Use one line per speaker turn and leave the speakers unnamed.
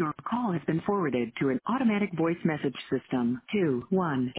Your call has been forwarded to an automatic voice message system. 2 1